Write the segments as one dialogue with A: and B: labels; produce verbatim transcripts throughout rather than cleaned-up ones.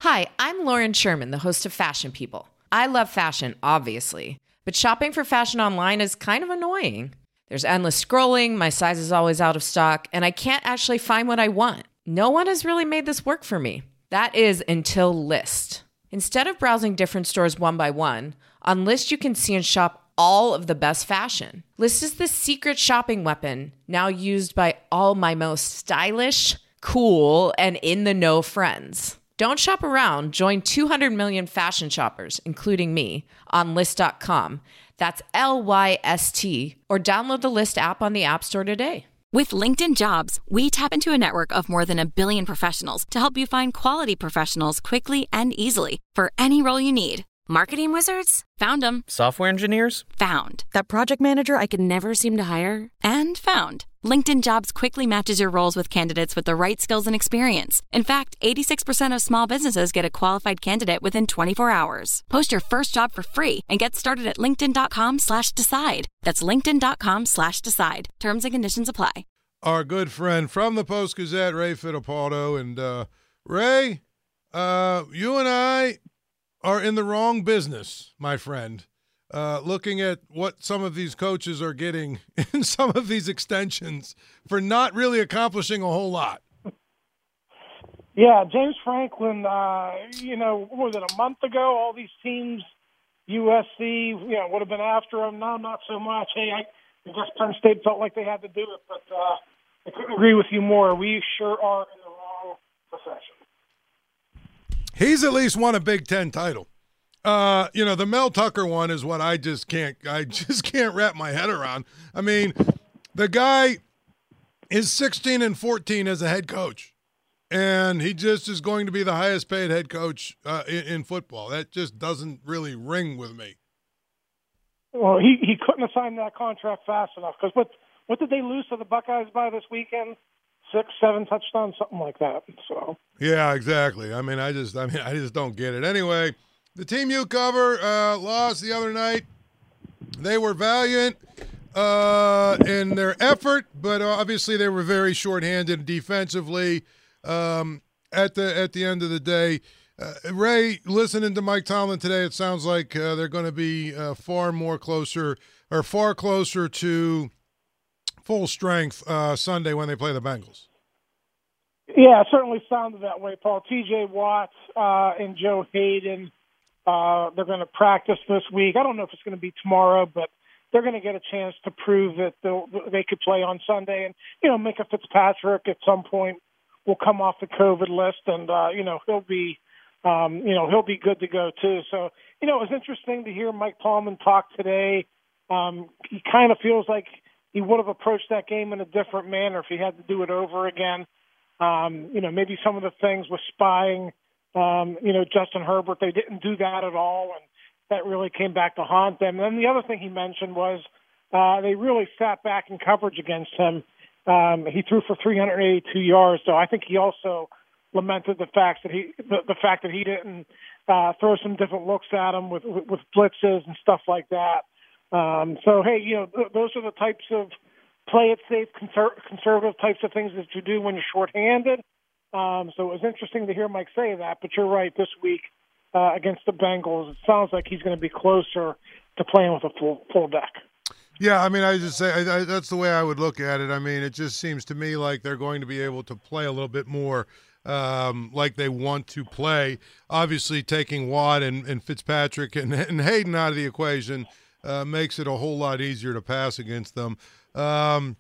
A: Hi, I'm Lauren Sherman, the host of Fashion People. I love fashion, obviously, but shopping for fashion online is kind of annoying. There's endless scrolling, my size is always out of stock, and I can't actually find what I want. No one has really made this work for me. That is until Lyst. Instead of browsing different stores one by one, on Lyst you can see and shop all of the best fashion. Lyst is the secret shopping weapon now used by all my most stylish, cool, and in-the-know friends. Don't shop around. Join two hundred million fashion shoppers, including me, on Lyst dot com. That's L Y S T, or download the Lyst app on the App Store today.
B: With LinkedIn Jobs, we tap into a network of more than a billion professionals to help you find quality professionals quickly and easily for any role you need. Marketing wizards? Found them.
C: Software engineers?
B: Found. That project manager I could never seem to hire? And found. LinkedIn Jobs quickly matches your roles with candidates with the right skills and experience. In fact, eighty-six percent of small businesses get a qualified candidate within twenty-four hours. Post your first job for free and get started at linkedin.com slash decide. That's linkedin.com slash decide. Terms and conditions apply.
D: Our good friend from the Post-Gazette, Ray Fittipaldo. And uh, Ray, uh, you and I are in the wrong business, my friend. Uh, looking at what some of these coaches are getting in some of these extensions for not really accomplishing a whole lot.
E: Yeah, James Franklin, uh, you know, what was it, a month ago, all these teams, U S C, you know, would have been after him. No, not so much. Hey, I, I guess Penn State felt like they had to do it, but uh, I couldn't agree with you more. We sure are in the wrong profession.
D: He's at least won a Big Ten title. Uh, you know, the Mel Tucker one is what I just can't, I just can't wrap my head around. I mean, the guy is sixteen and fourteen as a head coach, and he just is going to be the highest paid head coach uh, in, in football. That just doesn't really ring with me.
E: Well, he, he couldn't have signed that contract fast enough, because what, what did they lose to the Buckeyes by this weekend? Six, seven touchdowns, something like that. So
D: yeah, exactly. I mean, I just, I mean, I just don't get it. Anyway, the team you cover uh, lost the other night. They were valiant uh, in their effort, but obviously they were very shorthanded defensively. Um, at the at the end of the day, uh, Ray, listening to Mike Tomlin today, it sounds like uh, they're going to be uh, far more closer or far closer to full strength uh, Sunday when they play the Bengals.
E: Yeah, it certainly sounded that way, Paul. T J Watt uh, and Joe Hayden. Uh, they're going to practice this week. I don't know if it's going to be tomorrow, but they're going to get a chance to prove that they could play on Sunday. And, you know, Minka Fitzpatrick at some point will come off the COVID list, and, uh, you know, he'll be, um, you know, he'll be good to go too. So, you know, it was interesting to hear Mike Tomlin talk today. Um, he kind of feels like he would have approached that game in a different manner if he had to do it over again. Um, you know, maybe some of the things with spying, Um, you know, Justin Herbert, they didn't do that at all, and that really came back to haunt them. And then the other thing he mentioned was uh, they really sat back in coverage against him. Um, he threw for three hundred eighty-two yards, so I think he also lamented the fact that he the, the fact that he didn't uh, throw some different looks at him with, with, with blitzes and stuff like that. Um, so, hey, you know, th- those are the types of play it safe, conser- conservative types of things that you do when you're shorthanded. Um, so it was interesting to hear Mike say that, but you're right, this week uh, against the Bengals, it sounds like he's going to be closer to playing with a full full deck.
D: Yeah, I mean, I just say I, I, that's the way I would look at it. I mean, it just seems to me like they're going to be able to play a little bit more um, like they want to play. Obviously, taking Watt and, and Fitzpatrick and, and Hayden out of the equation uh, makes it a whole lot easier to pass against them. Um,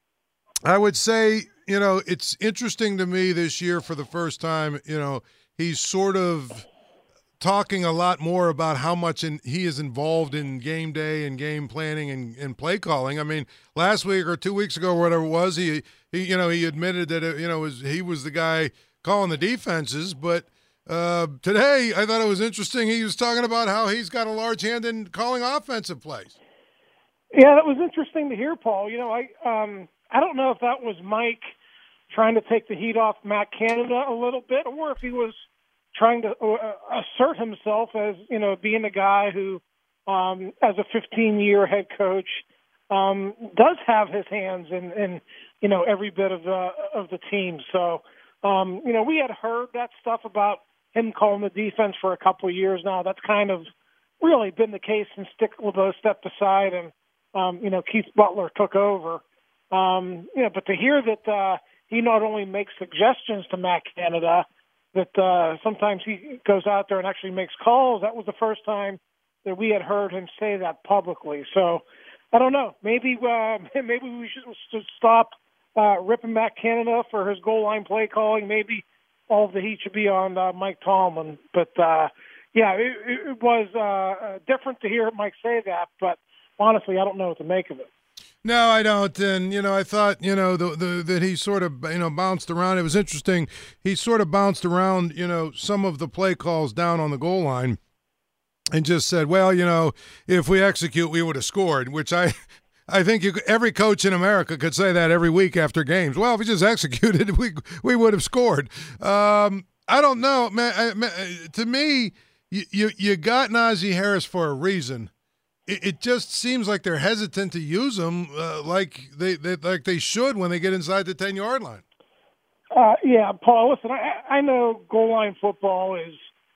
D: I would say, you know, it's interesting to me this year for the first time, you know, he's sort of talking a lot more about how much in, he is involved in game day and game planning and, and play calling. I mean, last week or two weeks ago, or whatever it was, he, he you know, he admitted that, it, you know, was, he was the guy calling the defenses. But uh, today I thought it was interesting. He was talking about how he's got a large hand in calling offensive plays.
E: Yeah, that was interesting to hear, Paul. You know, I um, I don't know if that was Mike trying to take the heat off Matt Canada a little bit, or if he was trying to uh, assert himself as, you know, being a guy who, um, as a fifteen-year head coach, um, does have his hands in, in, you know, every bit of the of the team. So, um, you know, we had heard that stuff about him calling the defense for a couple of years now. That's kind of really been the case since Dick LeBeau stepped aside and, um, you know, Keith Butler took over. Um, you know, but to hear that uh, he not only makes suggestions to Matt Canada, that uh, sometimes he goes out there and actually makes calls, that was the first time that we had heard him say that publicly. So I don't know. Maybe uh, maybe we should, should stop uh, ripping Matt Canada for his goal line play calling. Maybe all of the heat should be on uh, Mike Tomlin. But, uh, yeah, it, it was uh, different to hear Mike say that. But honestly, I don't know what to make of it.
D: No, I don't. And, you know, I thought, you know, the, the, that he sort of, you know, bounced around. It was interesting. He sort of bounced around, you know, some of the play calls down on the goal line and just said, well, you know, if we execute, we would have scored, which I I think you, every coach in America could say that every week after games. Well, if we just executed, we we would have scored. Um, I don't know, man. I, man to me, you, you, you got Najee Harris for a reason. It just seems like they're hesitant to use them uh, like they, they like they should when they get inside the ten-yard line.
E: Uh, yeah, Paul, listen, I, I know goal line football is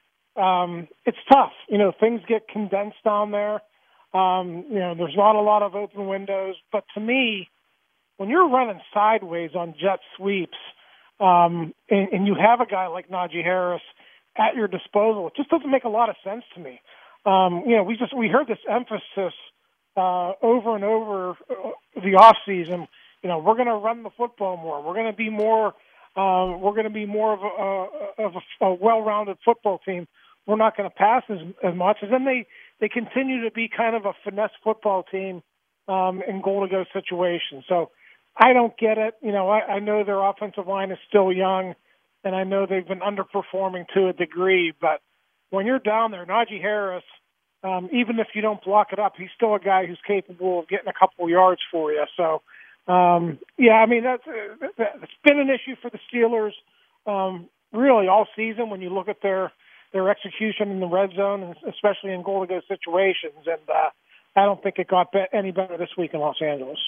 E: um, it's tough. You know, things get condensed down there. Um, you know, there's not a lot of open windows. But to me, when you're running sideways on jet sweeps um, and, and you have a guy like Najee Harris at your disposal, it just doesn't make a lot of sense to me. Um, you know, we just we heard this emphasis uh, over and over uh, the off season. You know, we're going to run the football more. We're going to be more. Uh, we're going to be more of a, of a, a well-rounded football team. We're not going to pass as, as much. And then they, they continue to be kind of a finesse football team um, in goal-to-go situations. So I don't get it. You know, I, I know their offensive line is still young, and I know they've been underperforming to a degree, but when you're down there, Najee Harris, um, even if you don't block it up, he's still a guy who's capable of getting a couple yards for you. So, um, yeah, I mean, that's, uh, that's been an issue for the Steelers um, really all season when you look at their, their execution in the red zone, and especially in goal-to-go situations. And uh, I don't think it got be- any better this week in Los Angeles.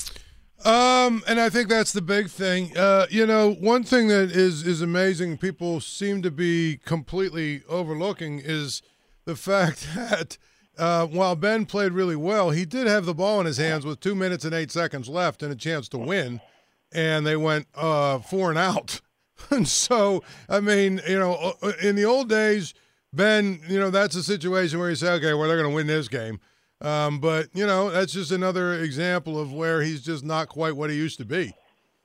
D: Um, and I think that's the big thing. Uh, you know, one thing that is, is amazing, people seem to be completely overlooking, is the fact that uh, while Ben played really well, he did have the ball in his hands with two minutes and eight seconds left and a chance to win, and they went uh, four and out. And so, I mean, you know, in the old days, Ben, you know, that's a situation where you say, okay, well, they're going to win this game. Um, but, you know, that's just another example of where he's just not quite what he used to be.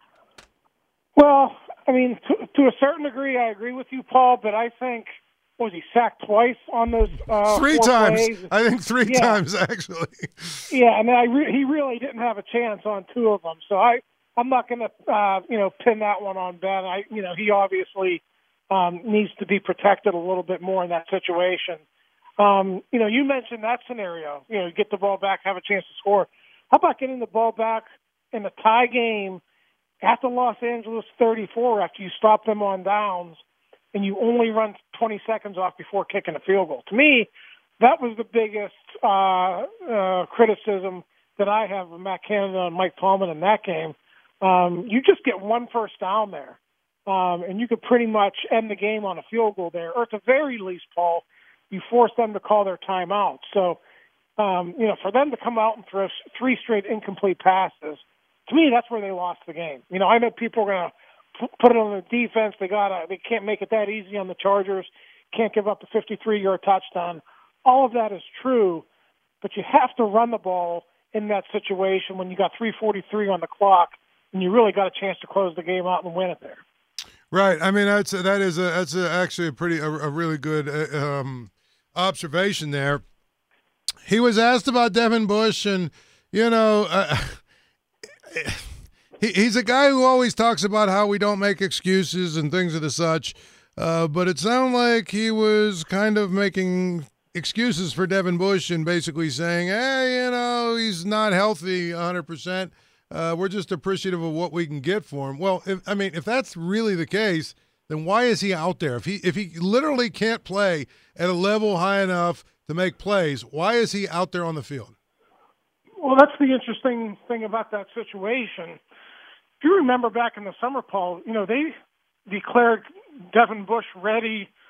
E: Well, I mean, to, to a certain degree, I agree with you, Paul, but I think, what was he, sacked twice on those uh,
D: Three
E: four
D: times.
E: plays?
D: I think three
E: yeah.
D: times, actually.
E: Yeah, I mean, I re- he really didn't have a chance on two of them. So I, I'm not going to, uh, you know, pin that one on Ben. I, you know, he obviously um, needs to be protected a little bit more in that situation. Um, you know, you mentioned that scenario. You know, get the ball back, have a chance to score. How about getting the ball back in a tie game at the Los Angeles thirty-four after you stop them on downs and you only run twenty seconds off before kicking a field goal? To me, that was the biggest uh, uh, criticism that I have of Matt Canada and Mike Tomlin in that game. Um, you just get one first down there, um, and you could pretty much end the game on a field goal there, or at the very least, Paul, you force them to call their timeout. So, um, you know, for them to come out and throw three straight incomplete passes, to me, that's where they lost the game. You know, I know people are going to put it on the defense. They got they can't make it that easy on the Chargers. Can't give up a fifty-three-yard touchdown. All of that is true, but you have to run the ball in that situation when you got three forty-three on the clock and you really got a chance to close the game out and win it there.
D: Right. I mean, that's a, that is a, that's a, actually a pretty a, a really good uh, um, observation there. He was asked about Devin Bush, and you know, uh, he, he's a guy who always talks about how we don't make excuses and things of the such. Uh, but it sounded like he was kind of making excuses for Devin Bush and basically saying, hey, you know, he's not healthy one hundred percent. Uh, we're just appreciative of what we can get for him. Well, if, I mean, if that's really the case, then why is he out there? If he if he literally can't play at a level high enough to make plays, why is he out there on the field?
E: Well, that's the interesting thing about that situation. If you remember back in the summer, Paul, you know, they declared Devin Bush ready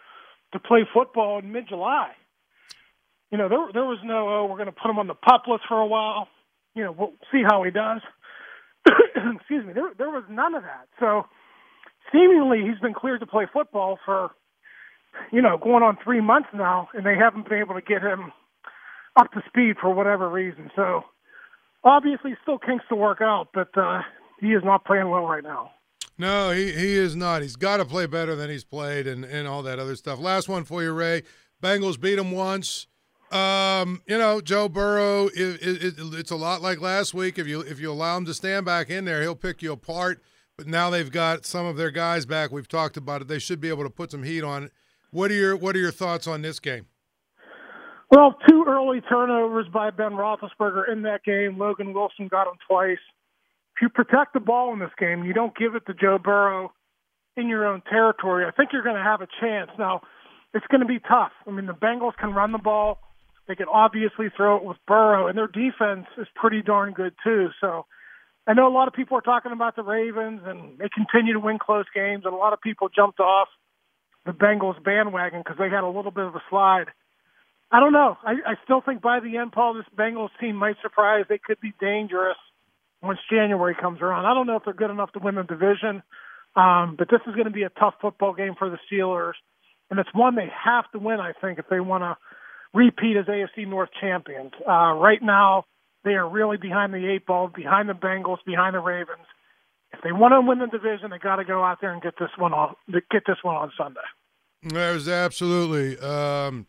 E: to play football in mid-July. You know, there there was no, oh, we're going to put him on the PUP list for a while. You know, we'll see how he does. Excuse me. There there was none of that. So seemingly he's been cleared to play football for, you know, going on three months now, and they haven't been able to get him up to speed for whatever reason. So obviously still kinks to work out, but uh, he is not playing well right now.
D: No, he, he is not. He's got to play better than he's played and, and all that other stuff. Last one for you, Ray. Bengals beat him once. Um, you know, Joe Burrow, it, it, it, it's a lot like last week. If you if you allow him to stand back in there, he'll pick you apart. But now they've got some of their guys back. We've talked about it. They should be able to put some heat on it. What are your What are your thoughts on this game?
E: Well, two early turnovers by Ben Roethlisberger in that game. Logan Wilson got him twice. If you protect the ball in this game, you don't give it to Joe Burrow in your own territory, I think you're going to have a chance. Now, it's going to be tough. I mean, the Bengals can run the ball. They can obviously throw it with Burrow, and their defense is pretty darn good too. So I know a lot of people are talking about the Ravens, and they continue to win close games, and a lot of people jumped off the Bengals bandwagon because they had a little bit of a slide. I don't know. I, I still think by the end, Paul, this Bengals team might surprise. They could be dangerous once January comes around. I don't know if they're good enough to win the division, um, but this is going to be a tough football game for the Steelers, and it's one they have to win, I think, if they want to repeat as A F C North champions. Uh, right now, they are really behind the eight ball, behind the Bengals, behind the Ravens. If they want to win the division, they got to go out there and get this one on. Get this one on Sunday.
D: There's absolutely. Um,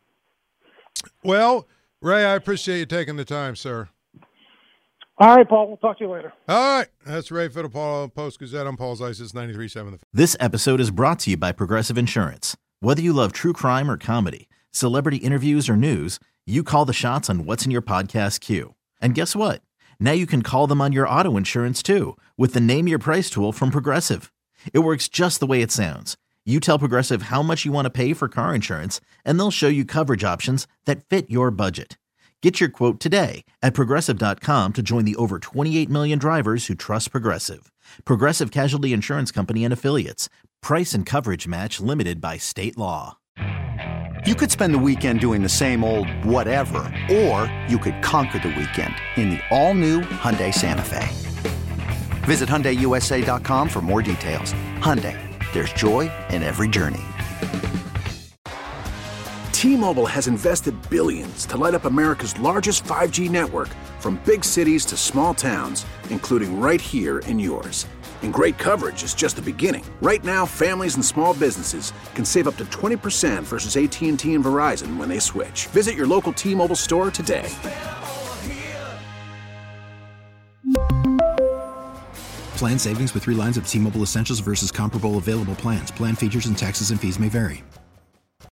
D: well, Ray, I appreciate you taking the time, sir.
E: All right, Paul. We'll talk to you later.
D: All right. That's Ray Fittipaldo, Post-Gazette. I'm Paul's Isis ninety-three point seven.
C: This episode is brought to you by Progressive Insurance. Whether you love true crime or comedy, celebrity interviews or news, you call the shots on what's in your podcast queue. And guess what? Now you can call them on your auto insurance too with the Name Your Price tool from Progressive. It works just the way it sounds. You tell Progressive how much you want to pay for car insurance, and they'll show you coverage options that fit your budget. Get your quote today at Progressive dot com to join the over twenty-eight million drivers who trust Progressive. Progressive Casualty Insurance Company and Affiliates. Price and coverage match limited by state law.
F: You could spend the weekend doing the same old whatever, or you could conquer the weekend in the all-new Hyundai Santa Fe. Visit Hyundai U S A dot com for more details. Hyundai, there's joy in every journey.
G: T-Mobile has invested billions to light up America's largest five G network, from big cities to small towns, including right here in yours. And great coverage is just the beginning. Right now, families and small businesses can save up to twenty percent versus A T and T and Verizon when they switch. Visit your local T-Mobile store today.
H: Plan savings with three lines of T-Mobile Essentials versus comparable available plans. Plan features and taxes and fees may vary.